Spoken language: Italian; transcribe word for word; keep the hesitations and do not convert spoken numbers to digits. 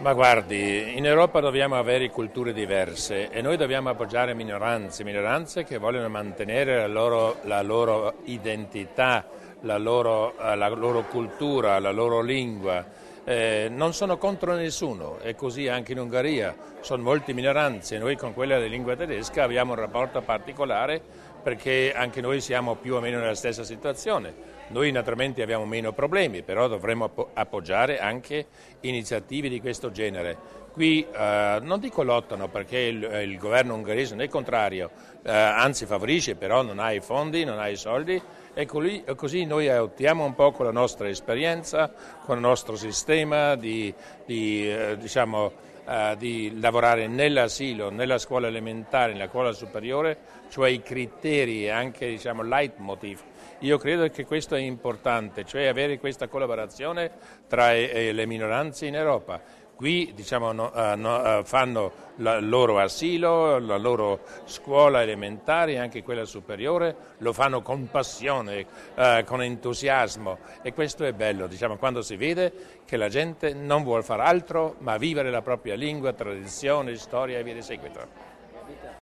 Ma guardi, in Europa dobbiamo avere culture diverse e noi dobbiamo appoggiare minoranze, minoranze che vogliono mantenere la loro, la loro identità, la loro, la loro cultura, la loro lingua. Eh, non sono contro nessuno, e così anche in Ungheria, sono molte minoranze, noi con quella di lingua tedesca abbiamo un rapporto particolare perché anche noi siamo più o meno nella stessa situazione. Noi naturalmente abbiamo meno problemi, però dovremmo appoggiare anche iniziative di questo genere. Qui eh, non dico lottano perché il, il governo ungherese non è contrario, eh, anzi favorisce, però non ha i fondi, non ha i soldi e così, così noi aiutiamo un po' con la nostra esperienza, con il nostro sistema di, di, eh, diciamo, Uh, di lavorare nell'asilo, nella scuola elementare, nella scuola superiore, cioè i criteri e anche diciamo leitmotiv. Io credo che questo è importante, cioè avere questa collaborazione tra eh, le minoranze in Europa. Qui diciamo, no, uh, no, uh, fanno il loro asilo, la loro scuola elementare e anche quella superiore, lo fanno con passione, uh, con entusiasmo e questo è bello, diciamo, quando si vede che la gente non vuole fare altro ma vivere la propria lingua, tradizione, storia e via di seguito.